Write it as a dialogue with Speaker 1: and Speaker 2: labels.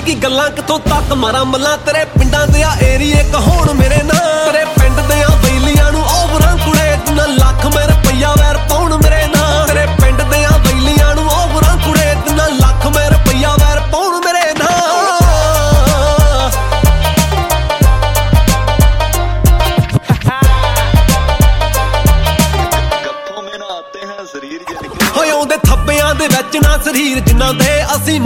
Speaker 1: ਕੀ ਗੱਲਾਂ ਕਿੱਥੋਂ ਤੱਕ ਮਾਰਾਂ ਮੱਲਾਂ ਤੇਰੇ ਪਿੰਡਾਂ ਦੇ ਆ ਏਰੀਏ ਕਹਾਉਣ ਮੇਰੇ ਨਾਂ ਤੇਰੇ ਪਿੰਡ ਦੇ ਆ ਬੈਲੀਆਂ ਨੂੰ ਓਵਰਾਂ ਕੁੜੇ ਜਿੰਨਾ ਲੱਖ ਮੈਂ ਰੁਪਈਆ ਵੈਰ ਪਾਉਣ ਮੇਰੇ ਨਾਂ ਤੇਰੇ ਪਿੰਡ ਦੇ ਆ ਬੈਲੀਆਂ ਨੂੰ ਓਵਰਾਂ ਕੁੜੇ ਜਿੰਨਾ ਲੱਖ ਮੈਂ ਰੁਪਈਆ ਵੈਰ ਪਾਉਣ ਮੇਰੇ ਨਾਂ ਹੋਏ ਆਉਂਦੇ ਥੱਬਿਆਂ ਦੇ ਵਿੱਚ ਨਾ ਸਰੀਰ ਜਿਨ੍ਹਾਂ ਦੇ ਅਸੀਂ